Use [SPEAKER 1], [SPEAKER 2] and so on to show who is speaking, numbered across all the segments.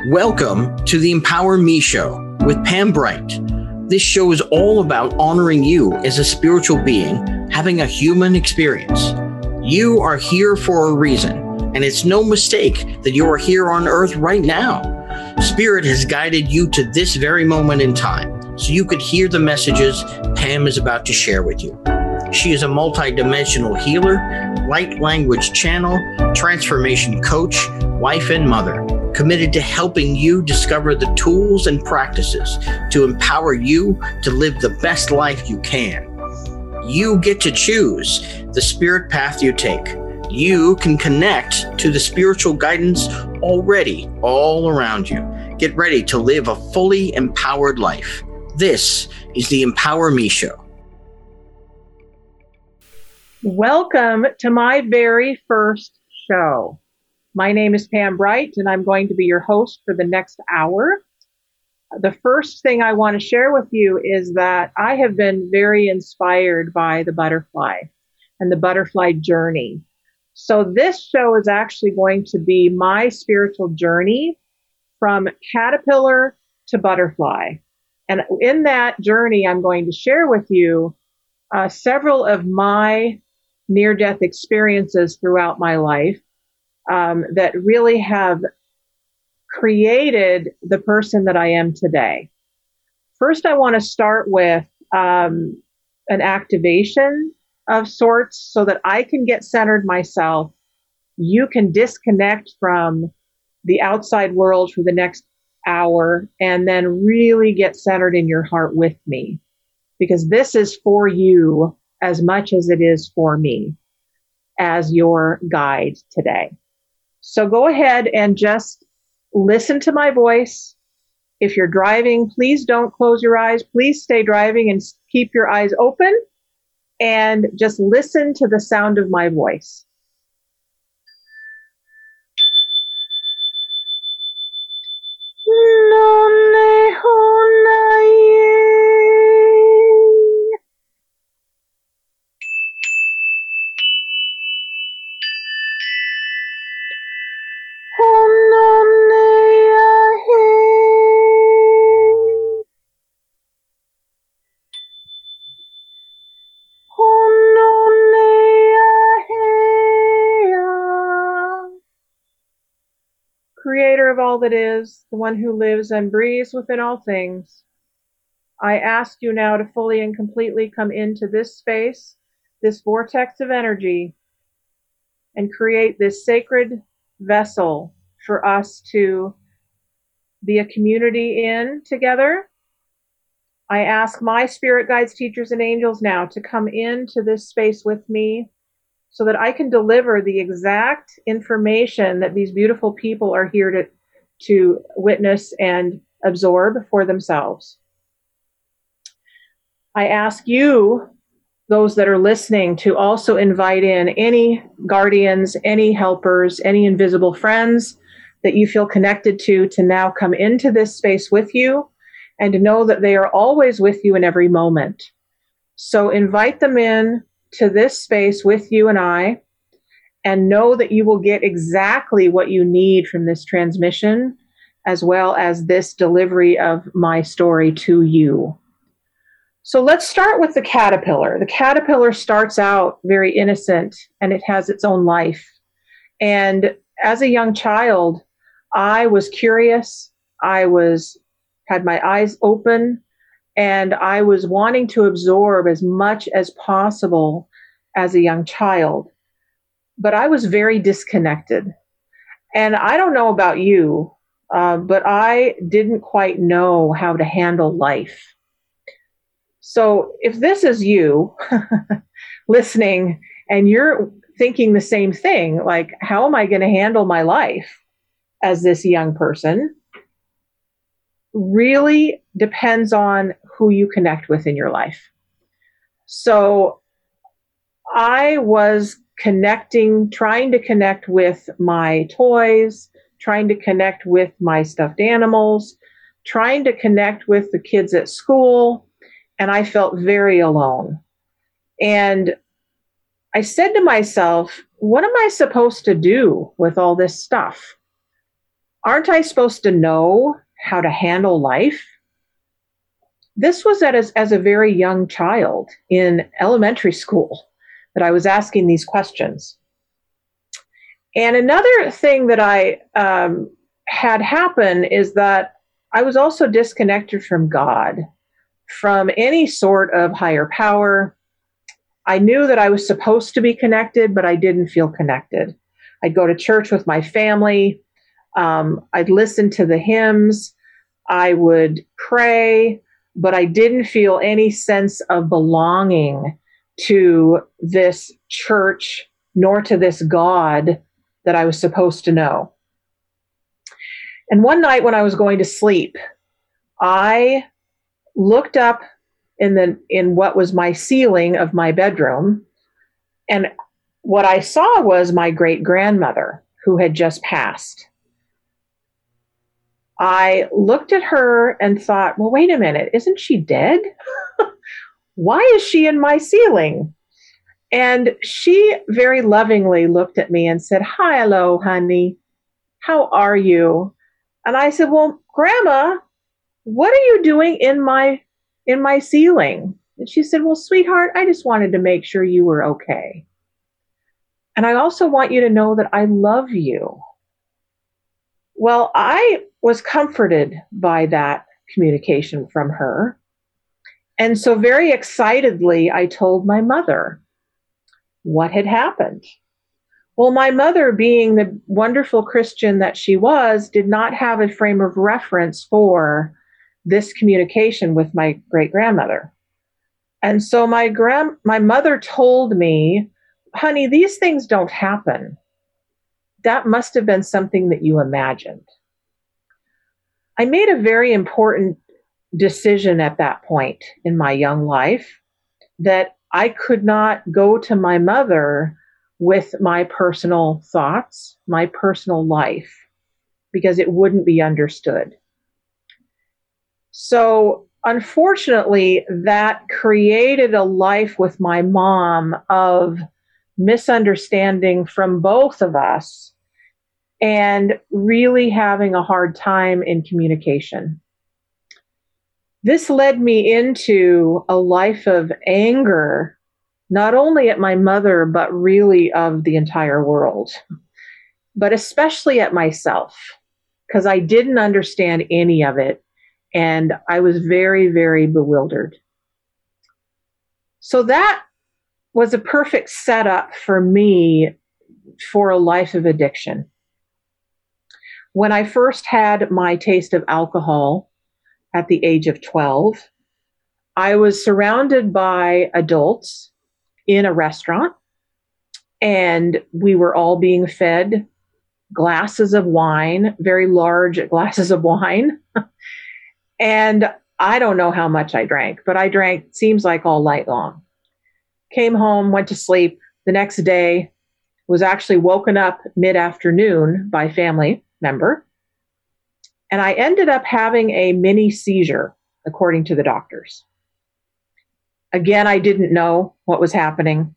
[SPEAKER 1] Welcome to the Empower Me Show with Pam Bright. This show is all about honoring you as a spiritual being, having a human experience. You are here for a reason, and it's no mistake that you are here on Earth right now. Spirit has guided you to this very moment in time, so you could hear the messages Pam is about to share with you. She is a multidimensional healer, light language channel, transformation coach, wife, and mother, committed to helping you discover the tools and practices to empower you to live the best life you can. You get to choose the spirit path you take. You can connect to the spiritual guidance already all around you. Get ready to live a fully empowered life. This is the Empower Me Show.
[SPEAKER 2] Welcome to my very first show. My name is Pam Bright, and I'm going to be your host for the next hour. The first thing I want to share with you is that I have been very inspired by the butterfly and the butterfly journey. So this show is actually going to be my spiritual journey from caterpillar to butterfly. And in that journey, I'm going to share with you several of my near-death experiences throughout my life that really have created the person that I am today. First, I want to start with an activation of sorts so that I can get centered myself. You can disconnect from the outside world for the next hour and then really get centered in your heart with me, because this is for you as much as it is for me as your guide today. So go ahead and just listen to my voice. If you're driving, please don't close your eyes. Please stay driving and keep your eyes open and just listen to the sound of my voice. Creator of all that is, the one who lives and breathes within all things, I ask you now to fully and completely come into this space, this vortex of energy, and create this sacred vessel for us to be a community in together. I ask my spirit guides, teachers, and angels now to come into this space with me so that I can deliver the exact information that these beautiful people are here to witness and absorb for themselves. I ask you, those that are listening, to also invite in any guardians, any helpers, any invisible friends that you feel connected to now come into this space with you and to know that they are always with you in every moment. So invite them in to this space with you and I, and know that you will get exactly what you need from this transmission, as well as this delivery of my story to you. So let's start with the caterpillar. The caterpillar starts out very innocent, and it has its own life. And as a young child, I was curious. I had my eyes open, and I was wanting to absorb as much as possible as a young child. But I was very disconnected. And I don't know about you, but I didn't quite know how to handle life. So if this is you listening and you're thinking the same thing, like, how am I going to handle my life as this young person? Really depends on who you connect with in your life. So I was trying to connect with my toys, trying to connect with my stuffed animals, trying to connect with the kids at school, and I felt very alone. And I said to myself, what am I supposed to do with all this stuff? Aren't I supposed to know how to handle life? This was as a very young child in elementary school that I was asking these questions. And another thing that I had happen is that I was also disconnected from God, from any sort of higher power. I knew that I was supposed to be connected, but I didn't feel connected. I'd go to church with my family. I'd listen to the hymns. I would pray, but I didn't feel any sense of belonging to this church, nor to this God that I was supposed to know. And one night when I was going to sleep, I looked up in what was my ceiling of my bedroom, and what I saw was my great-grandmother who had just passed. I looked at her and thought, well, wait a minute, isn't she dead? Why is she in my ceiling? And she very lovingly looked at me and said, hello, honey. How are you? And I said, well, Grandma, what are you doing in my ceiling? And she said, well, sweetheart, I just wanted to make sure you were okay. And I also want you to know that I love you. Well, I was comforted by that communication from her. And so very excitedly, I told my mother what had happened. Well, my mother, being the wonderful Christian that she was, did not have a frame of reference for this communication with my great-grandmother. And so my mother told me, honey, these things don't happen. That must have been something that you imagined. I made a very important decision at that point in my young life that I could not go to my mother with my personal thoughts, my personal life, because it wouldn't be understood. So unfortunately, that created a life with my mom of misunderstanding from both of us and really having a hard time in communication. This led me into a life of anger, not only at my mother, but really of the entire world, but especially at myself, because I didn't understand any of it. And I was very, very bewildered. So that was a perfect setup for me for a life of addiction. When I first had my taste of alcohol at the age of 12, I was surrounded by adults in a restaurant, and we were all being fed glasses of wine, very large glasses of wine. And I don't know how much I drank, but I drank, seems like all night long. Came home, went to sleep. The next day, was actually woken up mid-afternoon by a family member. And I ended up having a mini seizure, according to the doctors. Again, I didn't know what was happening,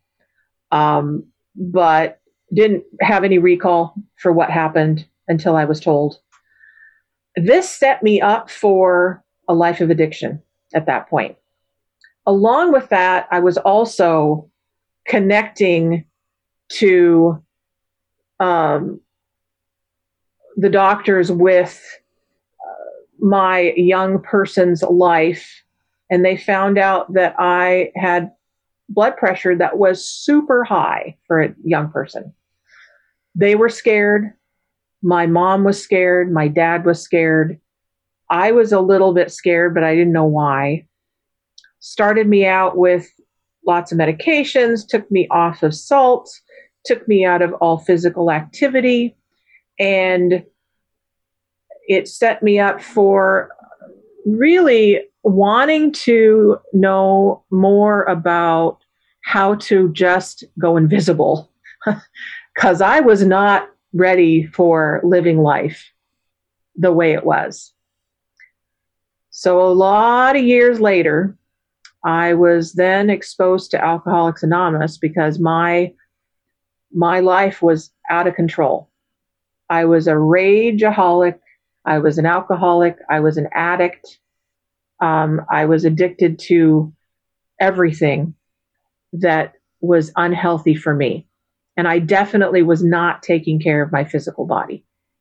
[SPEAKER 2] but didn't have any recall for what happened until I was told. This set me up for a life of addiction at that point. Along with that, I was also connecting to the doctors with my young person's life, and they found out that I had blood pressure that was super high for a young person. They were scared. My mom was scared. My dad was scared. I was a little bit scared, but I didn't know why. Started me out with lots of medications, took me off of salt, took me out of all physical activity, and it set me up for really wanting to know more about how to just go invisible, because I was not ready for living life the way it was. So a lot of years later, I was then exposed to Alcoholics Anonymous because my life was out of control. I was a rageaholic. I was an alcoholic. I was an addict. I was addicted to everything that was unhealthy for me. And I definitely was not taking care of my physical body.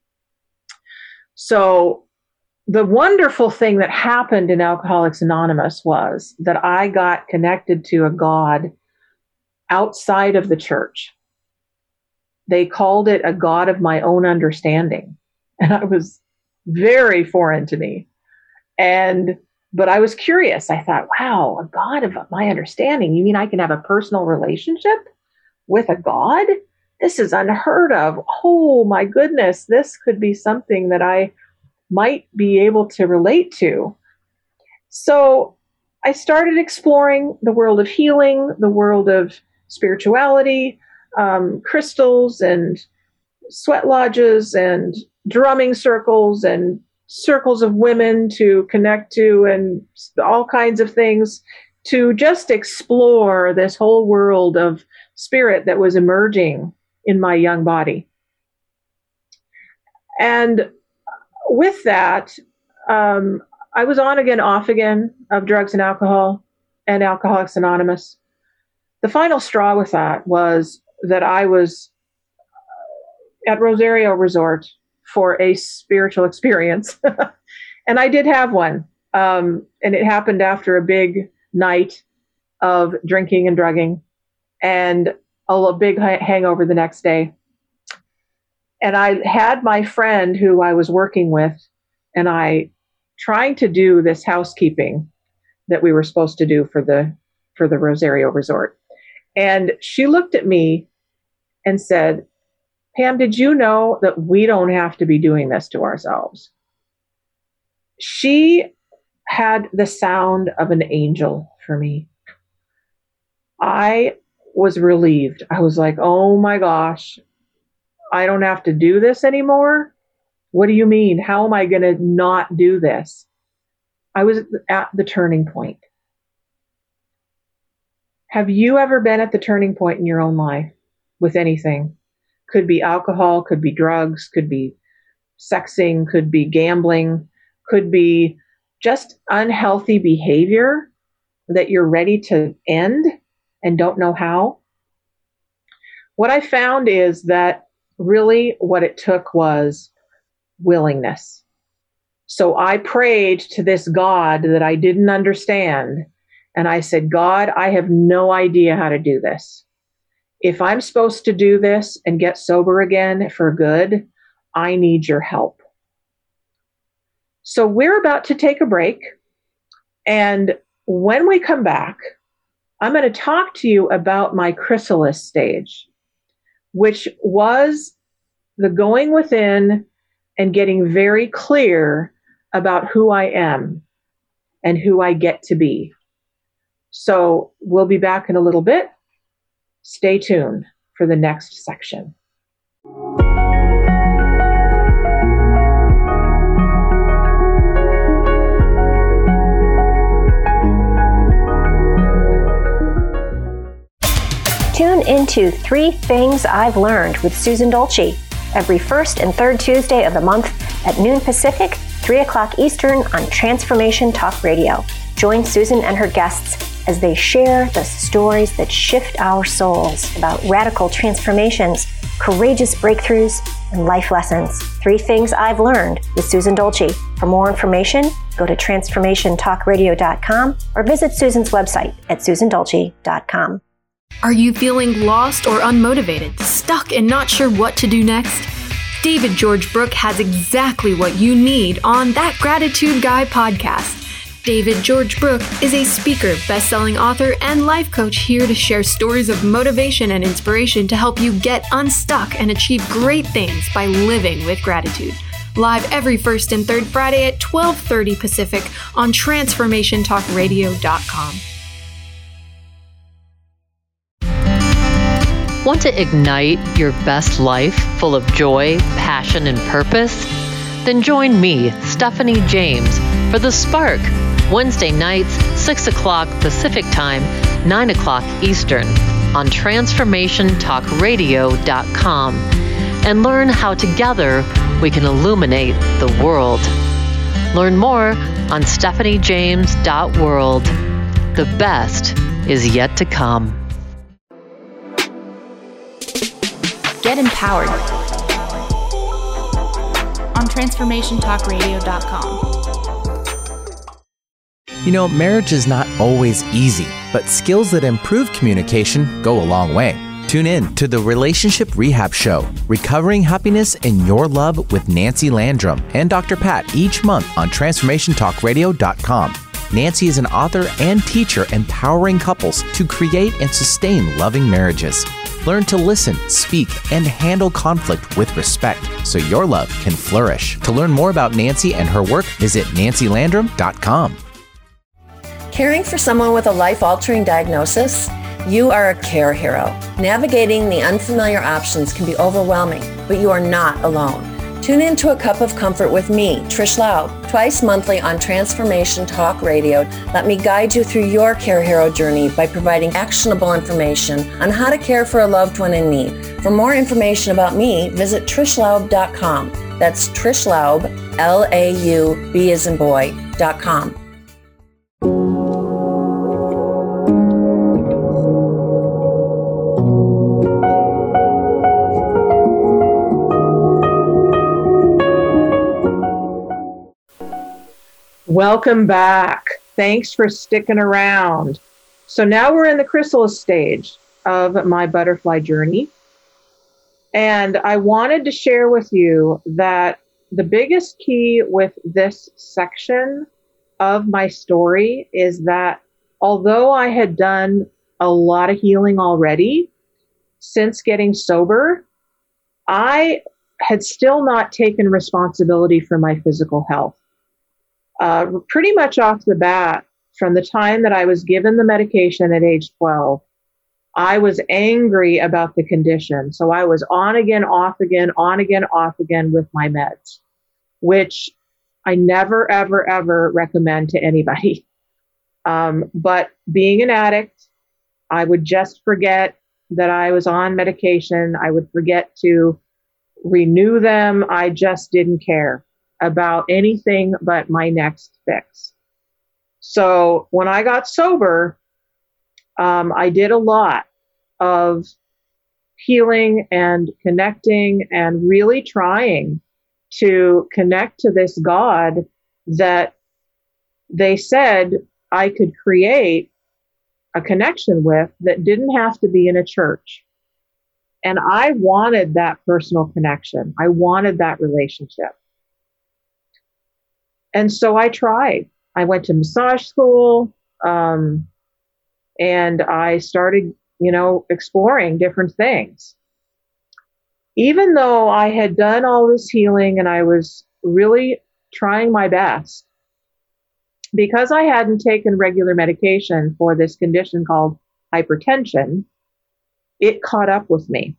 [SPEAKER 2] So the wonderful thing that happened in Alcoholics Anonymous was that I got connected to a God outside of the church. They called it a God of my own understanding. And I was very foreign to me. But I was curious. I thought, wow, a God of my understanding. You mean I can have a personal relationship with a God? This is unheard of. Oh my goodness, this could be something that I might be able to relate to. So I started exploring the world of healing, the world of spirituality, crystals and sweat lodges and drumming circles and circles of women to connect to and all kinds of things to just explore this whole world of spirit that was emerging in my young body. And with that, I was on again, off again of drugs and alcohol and Alcoholics Anonymous. The final straw with that was that I was at Rosario Resort for a spiritual experience. And I did have one. And it happened after a big night of drinking and drugging and a big hangover the next day. And I had my friend who I was working with and I trying to do this housekeeping that we were supposed to do for the Rosario Resort. And she looked at me and said, Pam, did you know that we don't have to be doing this to ourselves? She had the sound of an angel for me. I was relieved. I was like, oh my gosh, I don't have to do this anymore? What do you mean? How am I going to not do this? I was at the turning point. Have you ever been at the turning point in your own life with anything? Could be alcohol, could be drugs, could be sexing, could be gambling, could be just unhealthy behavior that you're ready to end and don't know how. What I found is that really what it took was willingness. So I prayed to this God that I didn't understand. And I said, God, I have no idea how to do this. If I'm supposed to do this and get sober again for good, I need your help. So we're about to take a break. And when we come back, I'm going to talk to you about my chrysalis stage, which was the going within and getting very clear about who I am and who I get to be. So we'll be back in a little bit. Stay tuned for the next section.
[SPEAKER 3] Tune into 3 Things I've Learned with Susan Dolce every first and third Tuesday of the month at noon Pacific, 3 o'clock Eastern on Transformation Talk Radio. Join Susan and her guests as they share the stories that shift our souls about radical transformations, courageous breakthroughs, and life lessons. 3 Things I've Learned with Susan Dolce. For more information, go to transformationtalkradio.com or visit Susan's website at susandolce.com.
[SPEAKER 4] Are you feeling lost or unmotivated, stuck and not sure what to do next? David George Brooke has exactly what you need on That Gratitude Guy podcast. David George Brooke is a speaker, best-selling author, and life coach here to share stories of motivation and inspiration to help you get unstuck and achieve great things by living with gratitude. Live every first and third Friday at 12:30 Pacific on TransformationTalkRadio.com.
[SPEAKER 5] Want to ignite your best life full of joy, passion, and purpose? Then join me, Stephanie James, for The Spark, Wednesday nights, 6 o'clock Pacific Time, 9 o'clock Eastern, on TransformationTalkRadio.com. and learn how together we can illuminate the world. Learn more on stephaniejames.world. The best is yet to come.
[SPEAKER 4] Get empowered on transformationtalkradio.com.
[SPEAKER 6] You know, marriage is not always easy, but skills that improve communication go a long way. Tune in to the Relationship Rehab Show, Recovering Happiness in Your Love with Nancy Landrum and Dr. Pat each month on transformationtalkradio.com. Nancy is an author and teacher empowering couples to create and sustain loving marriages. Learn to listen, speak, and handle conflict with respect so your love can flourish. To learn more about Nancy and her work, visit nancylandrum.com.
[SPEAKER 7] Caring for someone with a life-altering diagnosis? You are a care hero. Navigating the unfamiliar options can be overwhelming, but you are not alone. Tune in to A Cup of Comfort with me, Trish Laub, twice monthly on Transformation Talk Radio. Let me guide you through your care hero journey by providing actionable information on how to care for a loved one in need. For more information about me, visit trishlaub.com. That's Trish Laub, Laub as in boy.com.
[SPEAKER 2] Welcome back. Thanks for sticking around. So now we're in the chrysalis stage of my butterfly journey. And I wanted to share with you that the biggest key with this section of my story is that although I had done a lot of healing already since getting sober, I had still not taken responsibility for my physical health. Pretty much off the bat, from the time that I was given the medication at age 12, I was angry about the condition. So I was on again, off again, on again, off again with my meds, which I never, ever, ever recommend to anybody. But being an addict, I would just forget that I was on medication. I would forget to renew them. I just didn't care about anything but my next fix. So when I got sober, I did a lot of healing and connecting and really trying to connect to this God that they said I could create a connection with that didn't have to be in a church. And I wanted that personal connection. I wanted that relationship. And so I tried. I went to massage school, and I started, exploring different things. Even though I had done all this healing and I was really trying my best, because I hadn't taken regular medication for this condition called hypertension, it caught up with me.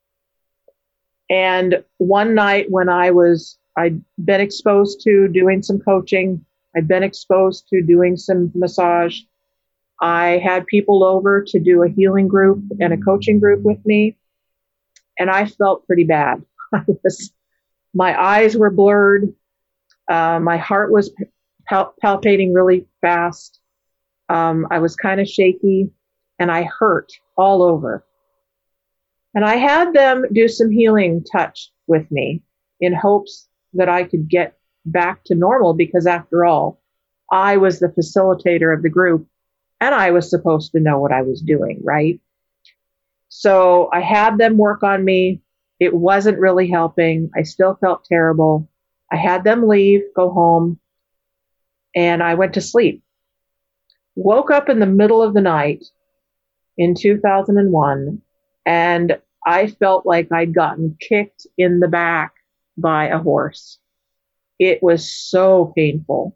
[SPEAKER 2] And one night when I'd been exposed to doing some coaching. I'd been exposed to doing some massage. I had people over to do a healing group and a coaching group with me. And I felt pretty bad. My eyes were blurred. My heart was palpating really fast. I was kind of shaky and I hurt all over. And I had them do some healing touch with me in hopes that I could get back to normal, because after all, I was the facilitator of the group and I was supposed to know what I was doing, right? So I had them work on me. It wasn't really helping. I still felt terrible. I had them leave, go home, and I went to sleep. Woke up in the middle of the night in 2001, and I felt like I'd gotten kicked in the back by a horse. It was so painful.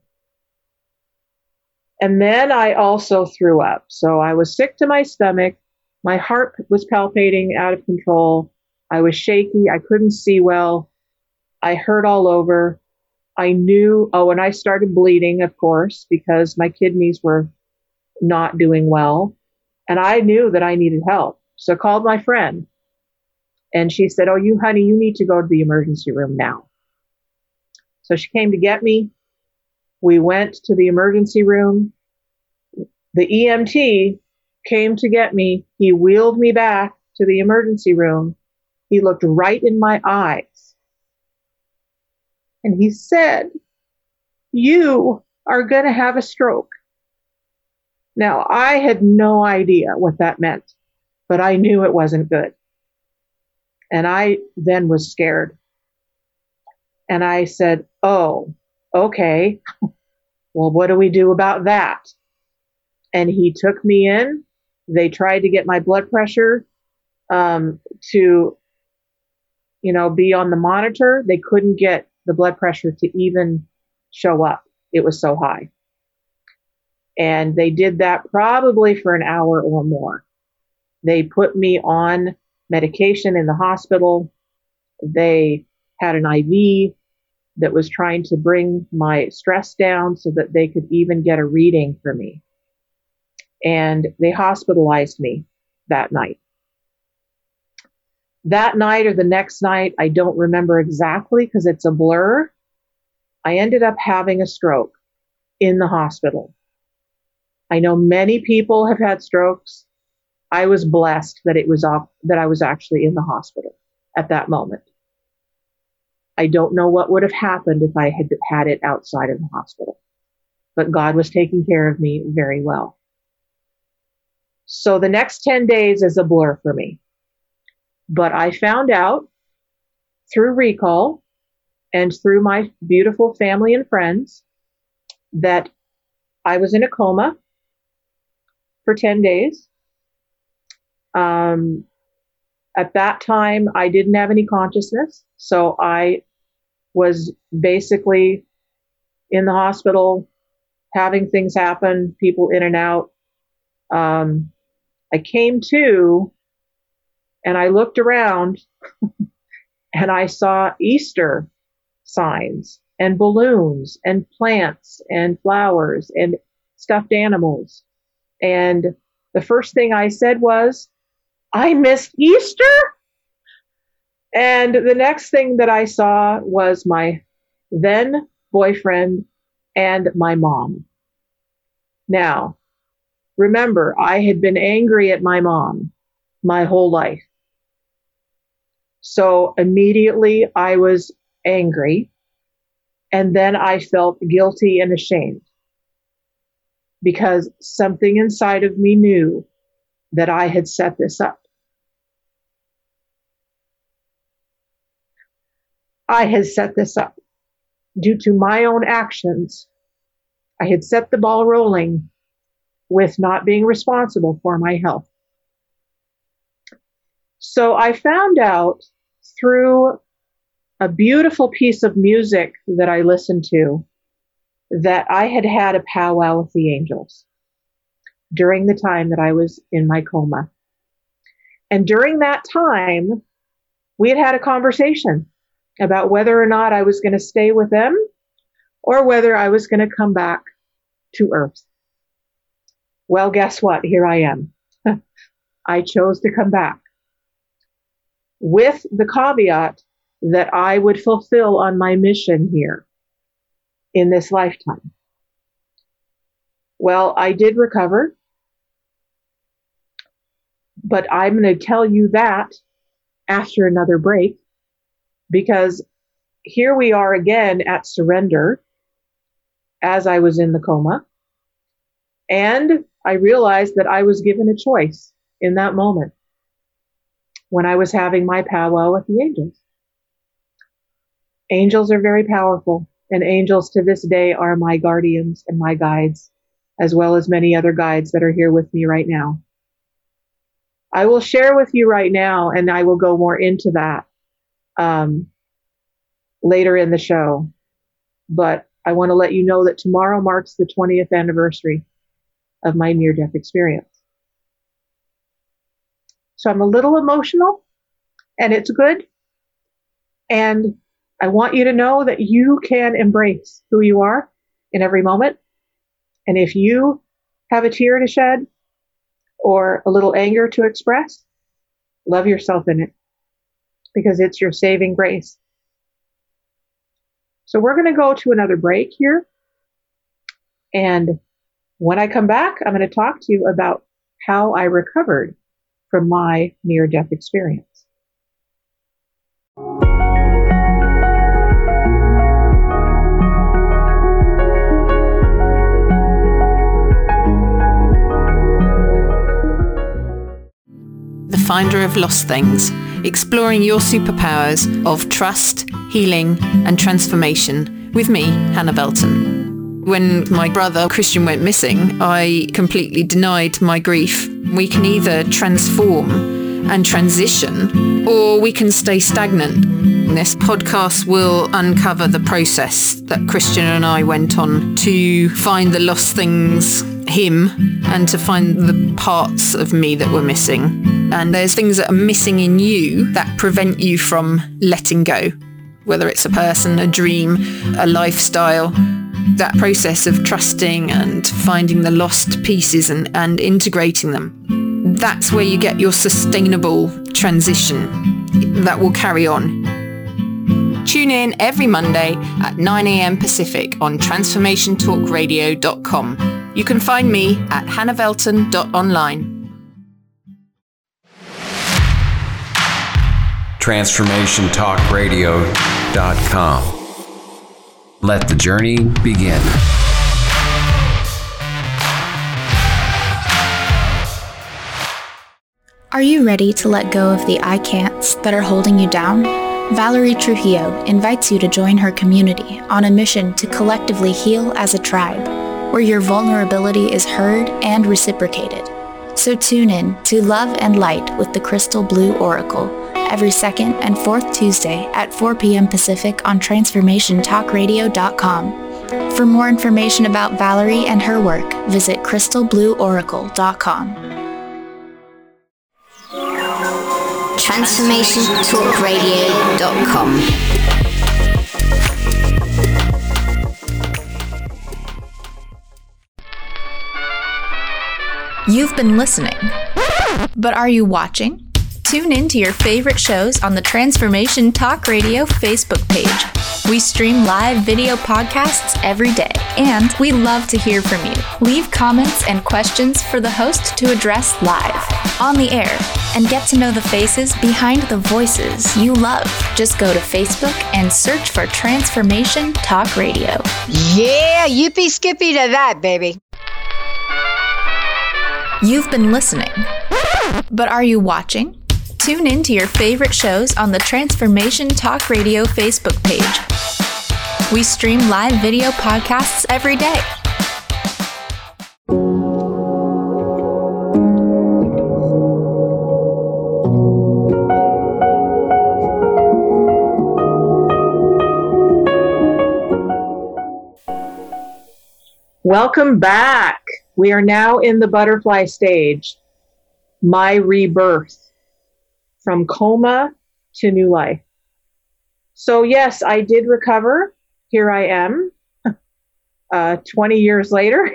[SPEAKER 2] And then I also threw up. So I was sick to my stomach. My heart was palpating out of control. I was shaky. I couldn't see well. I hurt all over. I knew, and I started bleeding, of course, because my kidneys were not doing well. And I knew that I needed help. So I called my friend. And she said, "Oh, honey, you need to go to the emergency room now." So she came to get me. We went to the emergency room. The EMT came to get me. He wheeled me back to the emergency room. He looked right in my eyes. And he said, "You are going to have a stroke." Now, I had no idea what that meant, but I knew it wasn't good. And I then was scared. And I said, "Oh, okay. Well, what do we do about that?" And he took me in. They tried to get my blood pressure to, be on the monitor. They couldn't get the blood pressure to even show up. It was so high. And they did that probably for an hour or more. They put me on medication in the hospital. They had an IV that was trying to bring my stress down so that they could even get a reading for me. And they hospitalized me that night. That night or the next night, I don't remember exactly because it's a blur. I ended up having a stroke in the hospital. I know many people have had strokes. I was blessed that I was actually in the hospital at that moment. I don't know what would have happened if I had had it outside of the hospital, but God was taking care of me very well. So the next 10 days is a blur for me, but I found out through recall and through my beautiful family and friends that I was in a coma for 10 days. At that time, I didn't have any consciousness, so I was basically in the hospital, having things happen, people in and out. I came to, and I looked around, and I saw Easter signs and balloons and plants and flowers and stuffed animals. And the first thing I said was, "I missed Easter?" And the next thing that I saw was my then boyfriend and my mom. Now, remember, I had been angry at my mom my whole life. So immediately I was angry, and then I felt guilty and ashamed because something inside of me knew that I had set this up. I had set this up due to my own actions. I had set the ball rolling with not being responsible for my health. So I found out through a beautiful piece of music that I listened to that I had had a powwow with the angels during the time that I was in my coma. And during that time, we had had a conversation about whether or not I was going to stay with them or whether I was going to come back to Earth. Well, guess what? Here I am. I chose to come back with the caveat that I would fulfill on my mission here in this lifetime. Well, I did recover, but I'm going to tell you that after another break, because here we are again at surrender as I was in the coma. And I realized that I was given a choice in that moment when I was having my powwow with the angels. Angels are very powerful, and angels to this day are my guardians and my guides, as well as many other guides that are here with me right now. I will share with you right now, and I will go more into that later in the show. But I want to let you know that tomorrow marks the 20th anniversary of my near-death experience. So I'm a little emotional, and it's good. And I want you to know that you can embrace who you are in every moment. And if you have a tear to shed or a little anger to express, love yourself in it. because it's your saving grace. So we're going to go to another break here. And when I come back, I'm going to talk to you about how I recovered from my near-death experience.
[SPEAKER 8] The Finder of Lost Things, exploring your superpowers of trust, healing, and transformation with me, Hannah Belton. When my brother Christian went missing, I completely denied my grief. We can either transform and transition, or we can stay stagnant. This podcast will uncover the process that Christian and I went on to find the lost things, him, and to find the parts of me that were missing. And there's things that are missing in you that prevent you from letting go, whether it's a person, a dream, a lifestyle. That process of trusting and finding the lost pieces and integrating them. That's where you get your sustainable transition that will carry on. Tune in every Monday at 9 a.m. Pacific on transformationtalkradio.com. You can find me at hannahvelton.online.
[SPEAKER 9] transformationtalkradio.com. Let the journey begin.
[SPEAKER 10] Are you ready to let go of the I can'ts that are holding you down? Valerie Trujillo invites you to join her community on a mission to collectively heal as a tribe, where your vulnerability is heard and reciprocated. So tune in to Love and Light with the Crystal Blue Oracle every second and fourth Tuesday at 4 p.m. Pacific on transformationtalkradio.com. For more information about Valerie and her work, visit crystalblueoracle.com.
[SPEAKER 3] transformationtalkradio.com.
[SPEAKER 10] You've been listening, but are you watching? Tune in to your favorite shows on the Transformation Talk Radio Facebook page. We stream live video podcasts every day, and we love to hear from you. Leave comments and questions for the host to address live, on the air, and get to know the faces behind the voices you love. Just go to Facebook and search for Transformation Talk Radio.
[SPEAKER 11] Yeah, yippee skippy to that, baby.
[SPEAKER 10] You've been listening, but are you watching? Tune in to your favorite shows on the Transformation Talk Radio Facebook page. We stream live video podcasts every day.
[SPEAKER 2] Welcome back. We are now in the butterfly stage. My rebirth. From coma to new life. So yes, I did recover. Here I am, 20 years later.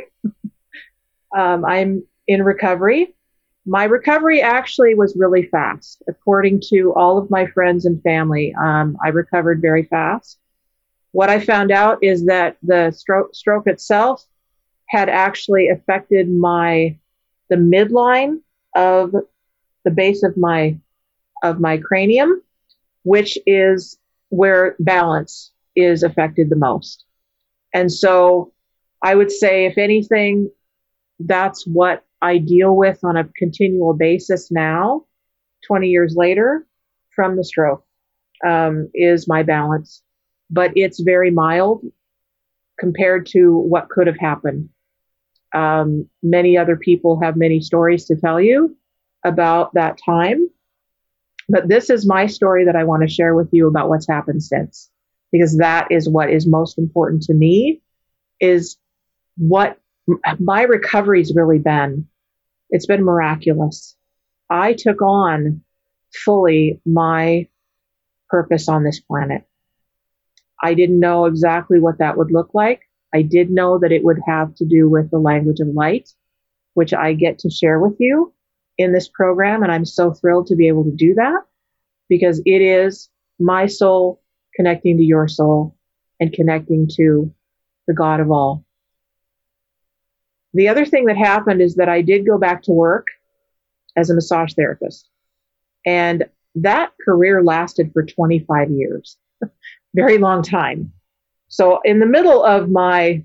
[SPEAKER 2] I'm in recovery. My recovery actually was really fast. According to all of my friends and family, I recovered very fast. What I found out is that the stroke itself had actually affected the midline of the base of my cranium, which is where balance is affected the most. And so I would say, if anything, that's what I deal with on a continual basis now, 20 years later from the stroke, is my balance. But it's very mild compared to what could have happened. Many other people have many stories to tell you about that time. But this is my story that I want to share with you about what's happened since, because that is what is most important to me, is what my recovery's really been. It's been miraculous. I took on fully my purpose on this planet. I didn't know exactly what that would look like. I did know that it would have to do with the language of light, which I get to share with you in this program, and I'm so thrilled to be able to do that, because it is my soul connecting to your soul and connecting to the God of all. The other thing that happened is that I did go back to work as a massage therapist. And that career lasted for 25 years. Very long time. So in the middle of my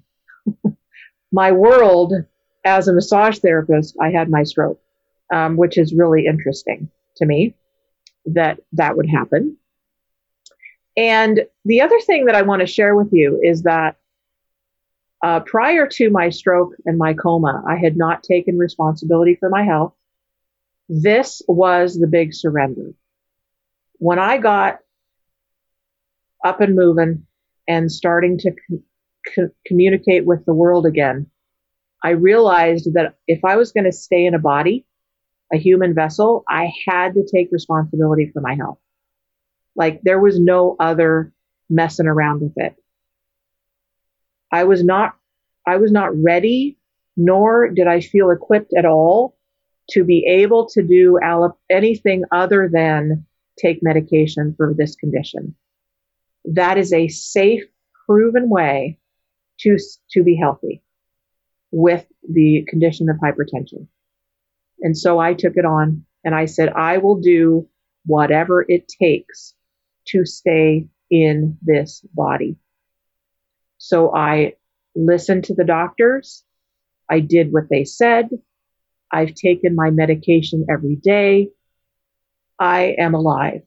[SPEAKER 2] world as a massage therapist, I had my stroke, which is really interesting to me that would happen. And the other thing that I want to share with you is that prior to my stroke and my coma, I had not taken responsibility for my health. This was the big surrender. When I got up and moving and starting to communicate with the world again, I realized that if I was going to stay in a body, a human vessel, I had to take responsibility for my health. Like there was no other messing around with it. I was not ready, nor did I feel equipped at all to be able to do anything other than take medication for this condition. That is a safe, proven way to be healthy with the condition of hypertension. And so I took it on and I said, I will do whatever it takes to stay in this body. So I listened to the doctors. I did what they said. I've taken my medication every day. I am alive.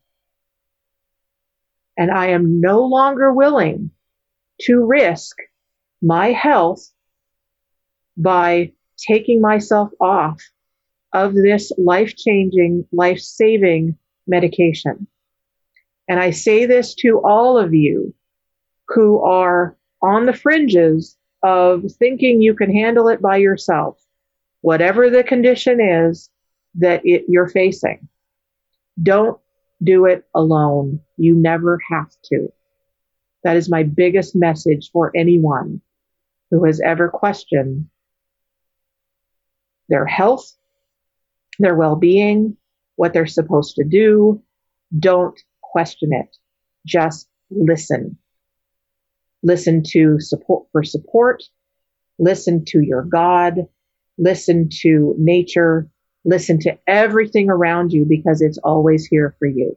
[SPEAKER 2] And I am no longer willing to risk my health by taking myself off of this life-changing, life-saving medication. And I say this to all of you who are on the fringes of thinking you can handle it by yourself, whatever the condition is that you're facing. Don't do it alone. You never have to. That is my biggest message for anyone who has ever questioned their health, their well-being, what they're supposed to do. Don't question it. Just listen. Listen to support. Listen to your God. Listen to nature. Listen to everything around you because it's always here for you.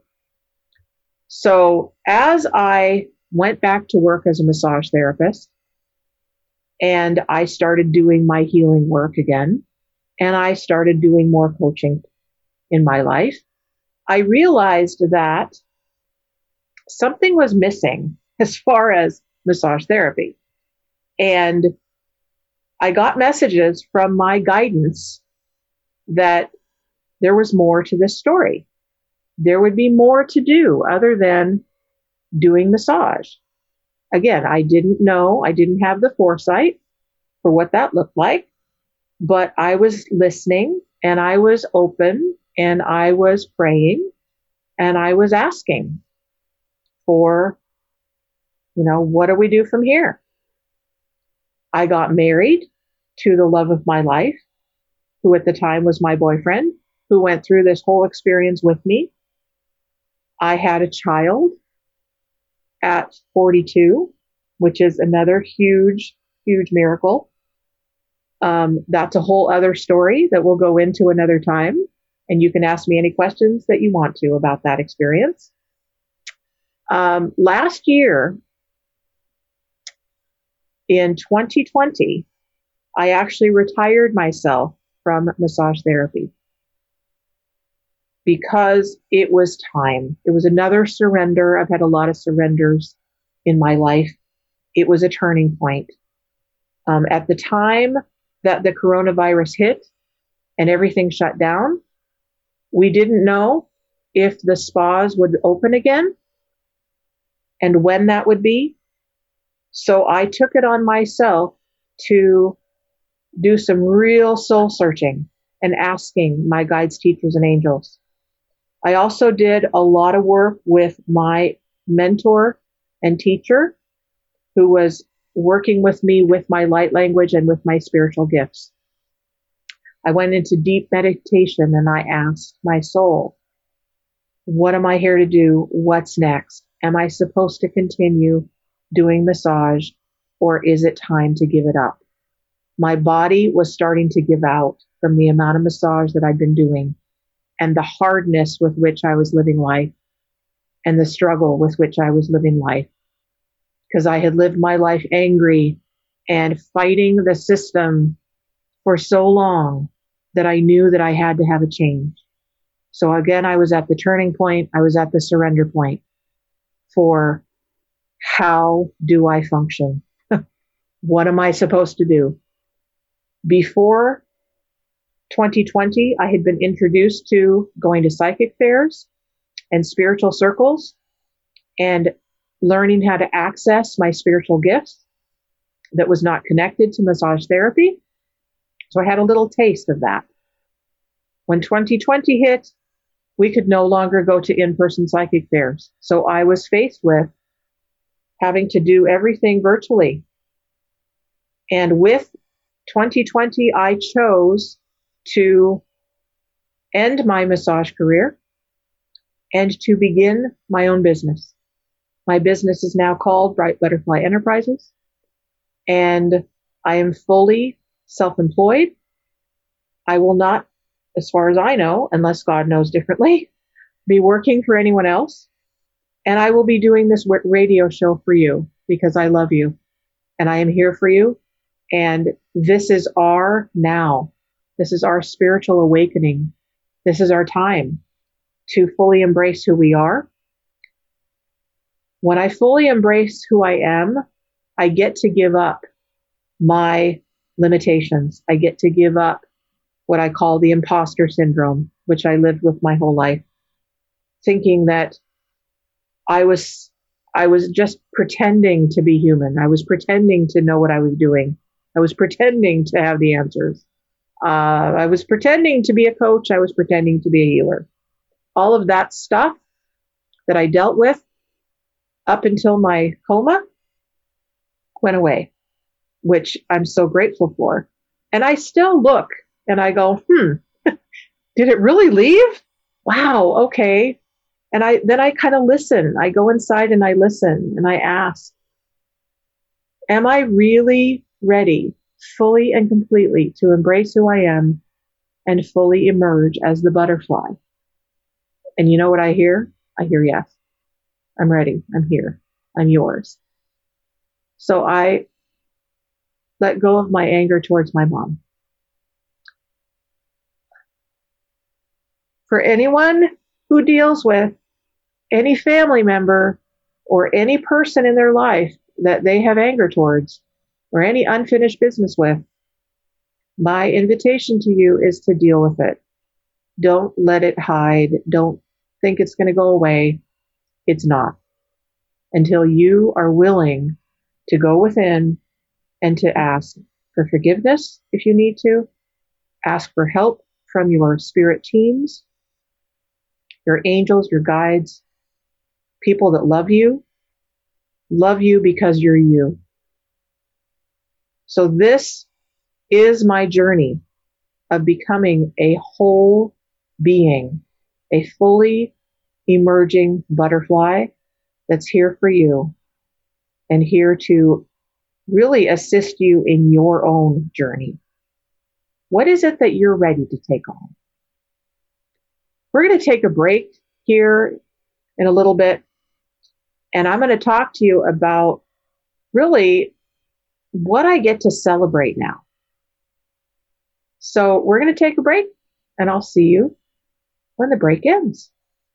[SPEAKER 2] So as I went back to work as a massage therapist and I started doing my healing work again, and I started doing more coaching in my life, I realized that something was missing as far as massage therapy. And I got messages from my guidance that there was more to this story. There would be more to do other than doing massage. Again, I didn't know, I didn't have the foresight for what that looked like, but I was listening and I was open and I was praying and I was asking for, what do we do from here? I got married to the love of my life, who at the time was my boyfriend, who went through this whole experience with me. I had a child at 42, which is another huge, huge miracle. That's a whole other story that we'll go into another time. And you can ask me any questions that you want to about that experience. Last year, in 2020, I actually retired myself from massage therapy because it was time. It was another surrender. I've had a lot of surrenders in my life. It was a turning point. At the time that the coronavirus hit and everything shut down, we didn't know if the spas would open again and when that would be. So I took it on myself to do some real soul searching and asking my guides, teachers, and angels. I also did a lot of work with my mentor and teacher who was working with me with my light language and with my spiritual gifts. I went into deep meditation and I asked my soul, What am I here to do? What's next? Am I supposed to continue doing massage, or is it time to give it up? My body was starting to give out from the amount of massage that I'd been doing and the hardness with which I was living life and the struggle with which I was living life. Because I had lived my life angry and fighting the system for so long that I knew that I had to have a change. So again, I was at the turning point. I was at the surrender point for how do I function? What am I supposed to do? Before 2020, I had been introduced to going to psychic fairs and spiritual circles and learning how to access my spiritual gifts that was not connected to massage therapy. So I had a little taste of that. When 2020 hit, we could no longer go to in-person psychic fairs. So I was faced with having to do everything virtually. And with 2020, I chose to end my massage career and to begin my own business. My business is now called Bright Butterfly Enterprises, and I am fully self-employed. I will not, as far as I know, unless God knows differently, be working for anyone else. And I will be doing this radio show for you because I love you and I am here for you. And this is our now. This is our spiritual awakening. This is our time to fully embrace who we are. When I fully embrace who I am, I get to give up my limitations. I get to give up what I call the imposter syndrome, which I lived with my whole life, thinking that I was just pretending to be human. I was pretending to know what I was doing. I was pretending to have the answers. I was pretending to be a coach. I was pretending to be a healer. All of that stuff that I dealt with up until my coma went away, which I'm so grateful for. And I still look and I go, did it really leave? Wow, okay. And then I kind of listen. I go inside and I listen and I ask, am I really ready fully and completely to embrace who I am and fully emerge as the butterfly? And you know what I hear? I hear yes. I'm ready. I'm here. I'm yours. So I let go of my anger towards my mom. For anyone who deals with any family member or any person in their life that they have anger towards or any unfinished business with, my invitation to you is to deal with it. Don't let it hide. Don't think it's going to go away. It's not. Until you are willing to go within and to ask for forgiveness if you need to, ask for help from your spirit teams, your angels, your guides, people that love you because you're you. So this is my journey of becoming a whole being, a fully emerging butterfly that's here for you and here to really assist you in your own journey. What is it that you're ready to take on? We're going to take a break here in a little bit, and I'm going to talk to you about really what I get to celebrate now. So we're going to take a break, and I'll see you when the break ends.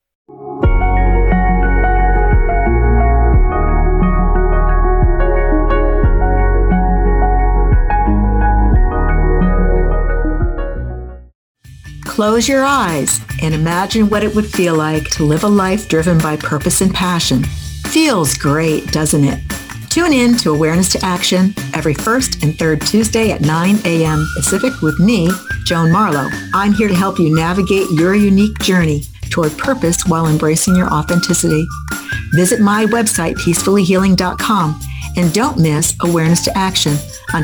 [SPEAKER 12] Close your eyes and imagine what it would feel like to live a life driven by purpose and passion. Feels great, doesn't it? Tune in to Awareness to Action every first and third Tuesday at 9 a.m. Pacific with me, Joan Marlowe. I'm here to help you navigate your unique journey toward purpose while embracing your authenticity. Visit my website, peacefullyhealing.com, and don't miss Awareness to Action on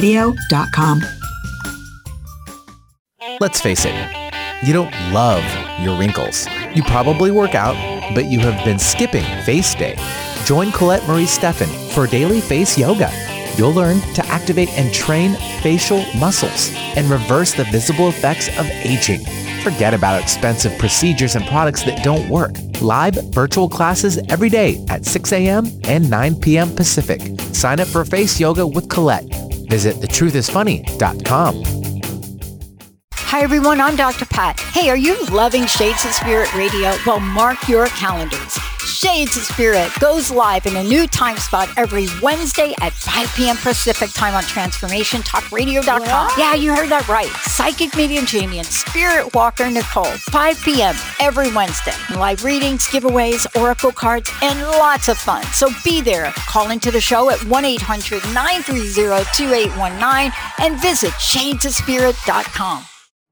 [SPEAKER 12] transformationtalkradio.com.
[SPEAKER 6] Let's face it, you don't love your wrinkles. You probably work out, but you have been skipping Face Day. Join Colette Marie Steffen for daily face yoga. You'll learn to activate and train facial muscles and reverse the visible effects of aging. Forget about expensive procedures and products that don't work. Live virtual classes every day at 6 a.m. and 9 p.m. Pacific. Sign up for face yoga with Colette. Visit thetruthisfunny.com.
[SPEAKER 11] Hi, everyone. I'm Dr. Pat. Hey, are you loving Shades of Spirit Radio? Well, mark your calendars. Shades of Spirit goes live in a new time spot every Wednesday at 5 p.m. Pacific time on TransformationTalkRadio.com. What? Yeah, you heard that right. Psychic medium Jamie and Spirit Walker Nicole, 5 p.m. every Wednesday. Live readings, giveaways, oracle cards, and lots of fun. So be there. Call into the show at 1-800-930-2819 and visit shadesofspirit.com.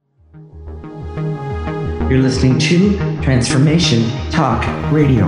[SPEAKER 13] You're listening to Transformation Talk Radio.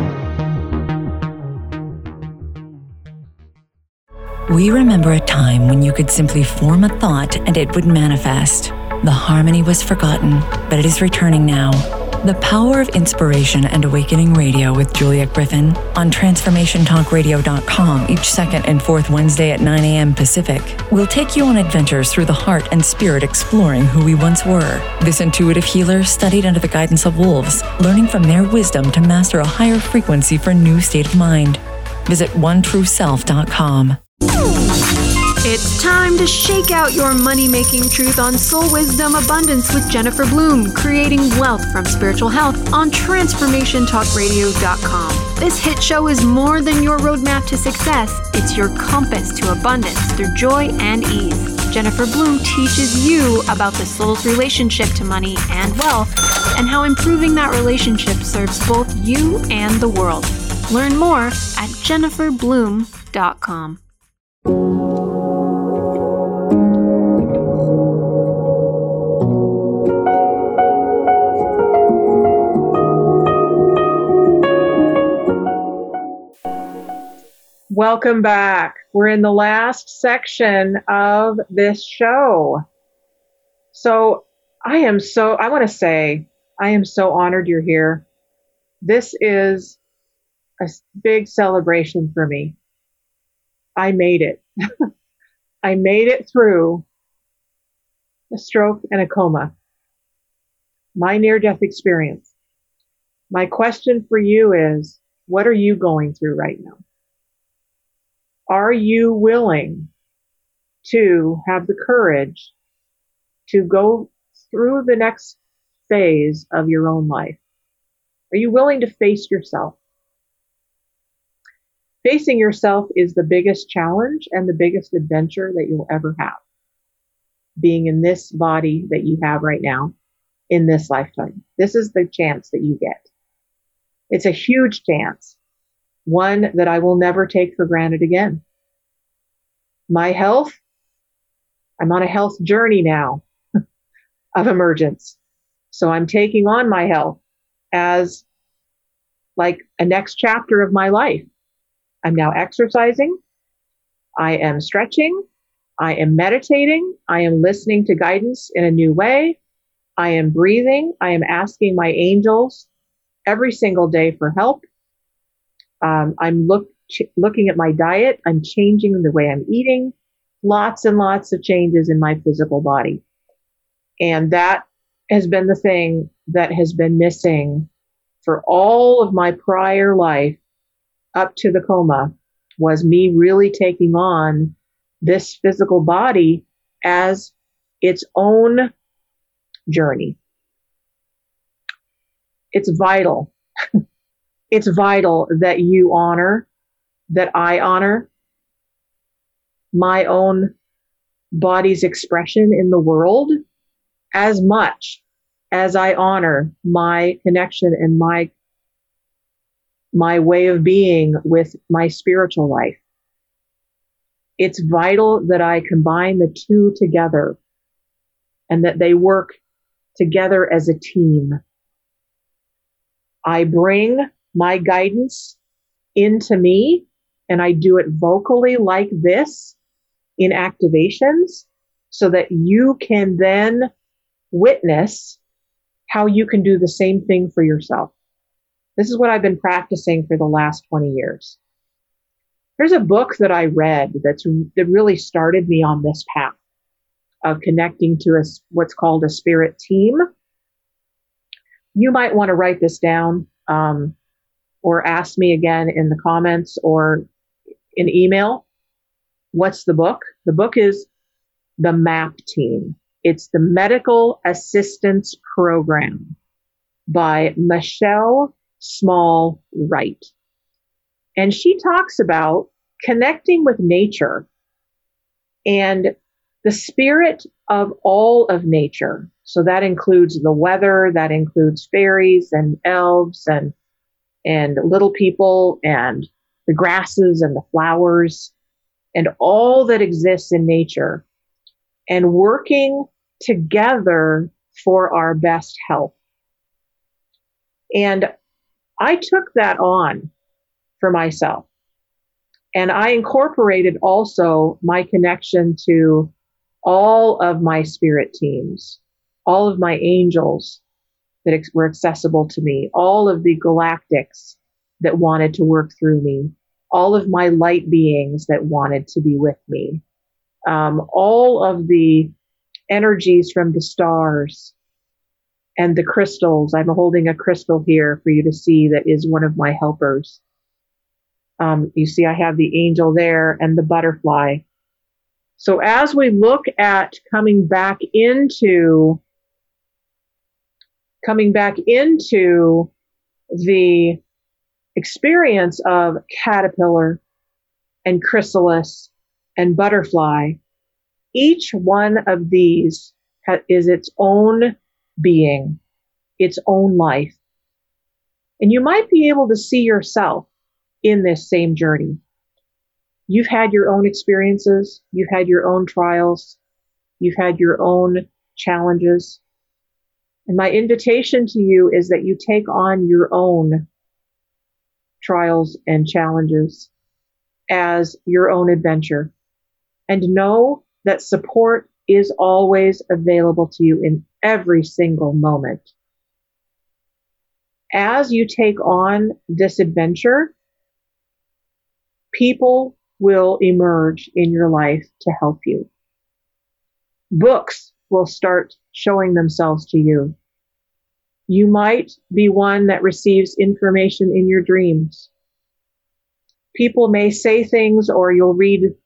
[SPEAKER 14] We remember a time when you could simply form a thought and it would manifest. The harmony was forgotten, but it is returning now. The Power of Inspiration and Awakening Radio with Julia Griffin on TransformationTalkRadio.com each second and fourth Wednesday at 9 a.m. Pacific. We'll take you on adventures through the heart and spirit, exploring who we once were. This intuitive healer studied under the guidance of wolves, learning from their wisdom to master a higher frequency for a new state of mind. Visit OneTrueSelf.com.
[SPEAKER 4] It's time to shake out your money-making truth on Soul Wisdom Abundance with Jennifer Bloom, creating wealth from spiritual health on TransformationTalkRadio.com. This hit show is more than your roadmap to success. It's your compass to abundance through joy and ease. Jennifer Bloom teaches you about the soul's relationship to money and wealth, and how improving that relationship serves both you and the world. Learn more at JenniferBloom.com.
[SPEAKER 2] Welcome back. We're in the last section of this show. So I am so honored you're here. This is a big celebration for me. I made it. I made it through a stroke and a coma. My near-death experience. My question for you is, what are you going through right now? Are you willing to have the courage to go through the next phase of your own life? Are you willing to face yourself? Facing yourself is the biggest challenge and the biggest adventure that you'll ever have. Being in this body that you have right now, in this lifetime. This is the chance that you get. It's a huge chance. One that I will never take for granted again. My health, I'm on a health journey now of emergence. So I'm taking on my health as like a next chapter of my life. I'm now exercising. I am stretching. I am meditating. I am listening to guidance in a new way. I am breathing. I am asking my angels every single day for help. I'm looking at my diet. I'm changing the way I'm eating. Lots and lots of changes in my physical body. And that has been the thing that has been missing for all of my prior life up to the coma, was me really taking on this physical body as its own journey. It's vital. It's vital that you honor, that I honor my own body's expression in the world as much as I honor my connection and my way of being with my spiritual life. It's vital that I combine the two together and that they work together as a team. I bring my guidance into me and I do it vocally like this in activations so that you can then witness how you can do the same thing for yourself. This is what I've been practicing for the last 20 years. There's a book that I read that really started me on this path of connecting to what's called a spirit team. You might want to write this down or ask me again in the comments or in email. What's the book? The book is The MAP Team. It's the Medical Assistance Program by Michelle Small Wright. And she talks about connecting with nature and the spirit of all of nature. So that includes the weather, that includes fairies and elves and little people and the grasses and the flowers and all that exists in nature, and working together for our best health. And I took that on for myself. And I incorporated also my connection to all of my spirit teams, all of my angels that were accessible to me, all of the galactics that wanted to work through me, all of my light beings that wanted to be with me, all of the energies from the stars and the crystals. I'm holding a crystal here for you to see that is one of my helpers. You see, I have the angel there and the butterfly. So as we look at coming back into the experience of caterpillar and chrysalis and butterfly, each one of these is its own being, its own life. And you might be able to see yourself in this same journey. You've had your own experiences. You've had your own trials. You've had your own challenges. And my invitation to you is that you take on your own trials and challenges as your own adventure, and know that support is always available to you in every single moment. As you take on this adventure, people will emerge in your life to help you. Books will start showing themselves to you. You might be one that receives information in your dreams. People may say things, or you'll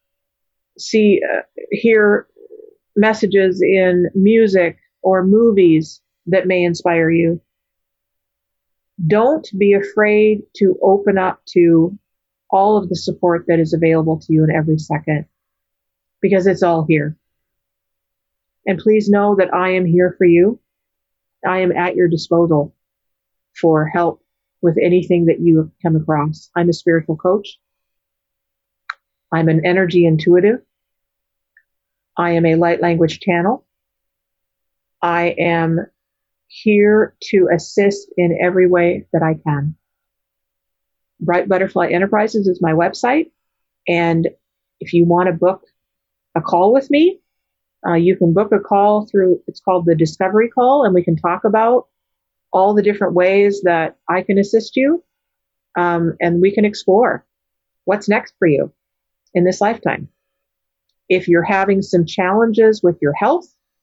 [SPEAKER 2] hear messages in music or movies that may inspire you. Don't be afraid to open up to all of the support that is available to you in every second, because it's all here. And please know that I am here for you. I am at your disposal for help with anything that you have come across. I'm a spiritual coach. I'm an energy intuitive. I am a light language channel. I am here to assist in every way that I can. Bright Butterfly Enterprises is my website. And if you want to book a call with me, you can book a call through, it's called the Discovery Call, and we can talk about all the different ways that I can assist you. And we can explore what's next for you in this lifetime. If you're having some challenges with your health,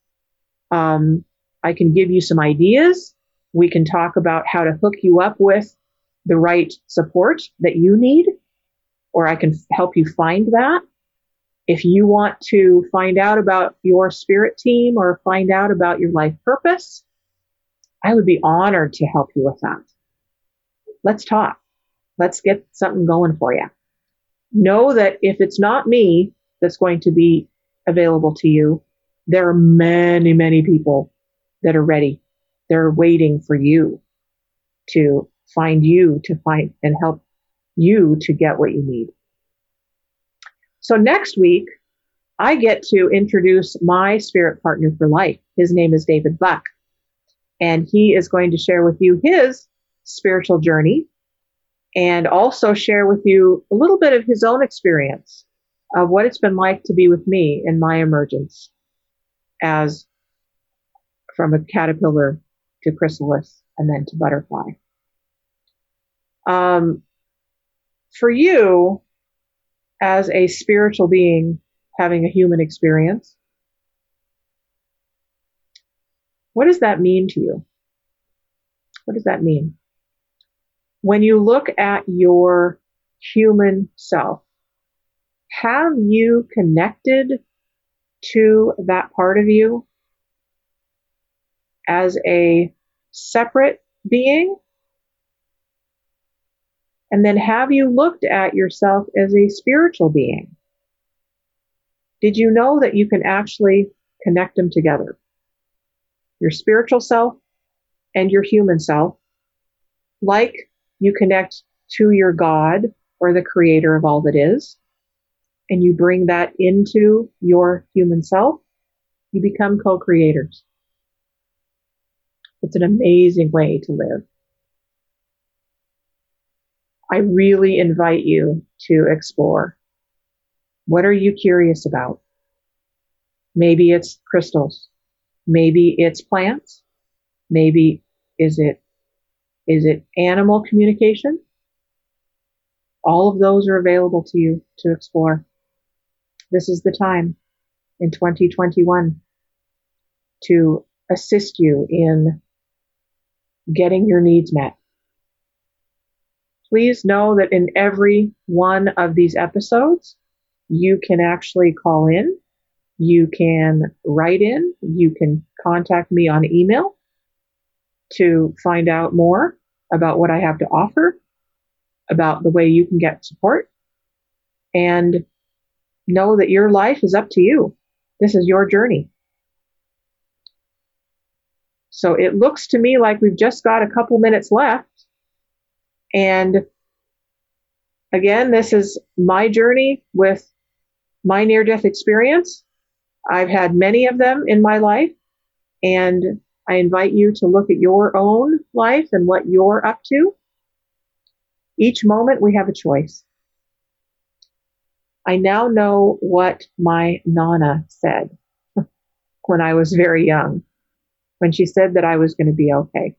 [SPEAKER 2] I can give you some ideas. We can talk about how to hook you up with the right support that you need, or I can help you find that. If you want to find out about your spirit team or find out about your life purpose, I would be honored to help you with that. Let's talk. Let's get something going for you. Know that if it's not me that's going to be available to you, there are many, many people that are ready. They're waiting for you to find and help you to get what you need. So next week, I get to introduce my spirit partner for life. His name is David Buck, and he is going to share with you his spiritual journey and also share with you a little bit of his own experience of what it's been like to be with me in my emergence as from a caterpillar to chrysalis, and then to butterfly. For you, as a spiritual being having a human experience, what does that mean to you? What does that mean? When you look at your human self, have you connected to that part of you as a separate being? And then have you looked at yourself as a spiritual being? Did you know that you can actually connect them together? Your spiritual self and your human self, like you connect to your God or the creator of all that is, and you bring that into your human self, you become co-creators. It's an amazing way to live. I really invite you to explore. What are you curious about? Maybe it's crystals. Maybe it's plants. Maybe is it animal communication? All of those are available to you to explore. This is the time in 2021 to assist you in getting your needs met. Please know that in every one of these episodes, you can actually call in, you can write in, you can contact me on email to find out more about what I have to offer, about the way you can get support, and know that your life is up to you. This is your journey. So it looks to me like we've just got a couple minutes left. And again, this is my journey with my near-death experience. I've had many of them in my life, and I invite you to look at your own life and what you're up to. Each moment we have a choice. I now know what my Nana said when I was very young, when she said that I was going to be okay.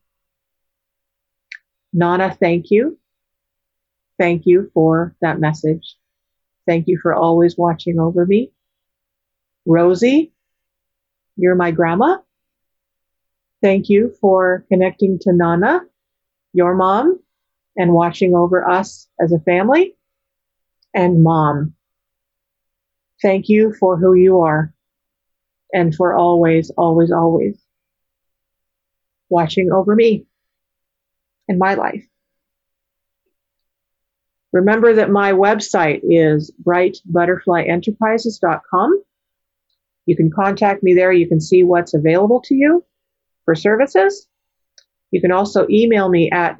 [SPEAKER 2] Nana, thank you. Thank you for that message. Thank you for always watching over me. Rosie, you're my grandma. Thank you for connecting to Nana, your mom, and watching over us as a family. And Mom, thank you for who you are and for always, always, always watching over me in my life. Remember that my website is brightbutterflyenterprises.com. You can contact me there. You can see what's available to you for services. You can also email me at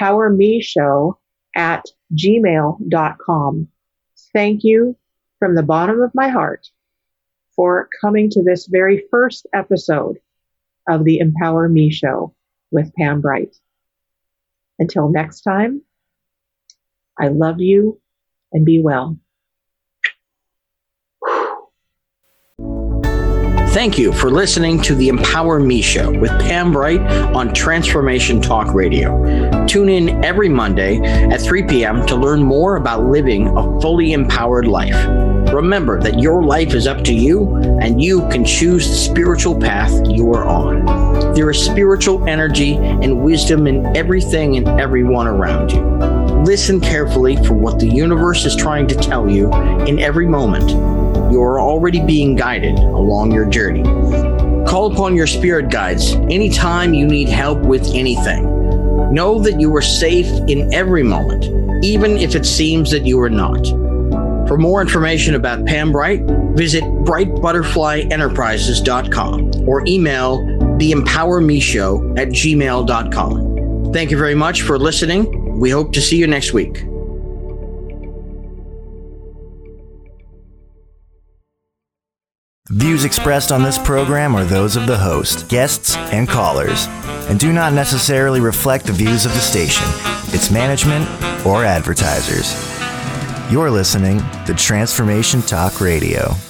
[SPEAKER 2] theempowermeshow@gmail.com. Thank you from the bottom of my heart for coming to this very first episode of the Empower Me Show with Pam Bright. Until next time, I love you and be well.
[SPEAKER 1] Thank you for listening to the Empower Me Show with Pam Bright on Transformation Talk Radio. Tune in every Monday at 3 p.m. to learn more about living a fully empowered life. Remember that your life is up to you, and you can choose the spiritual path you are on. There is spiritual energy and wisdom in everything and everyone around you. Listen carefully for what the universe is trying to tell you in every moment. You are already being guided along your journey. Call upon your spirit guides anytime you need help with anything. Know that you are safe in every moment, even if it seems that you are not. For more information about Pam Bright, visit brightbutterflyenterprises.com or email theempowermeshow@gmail.com. Thank you very much for listening. We hope to see you next week.
[SPEAKER 15] Views expressed on this program are those of the host, guests, and callers, and do not necessarily reflect the views of the station, its management, or advertisers. You're listening to Transformation Talk Radio.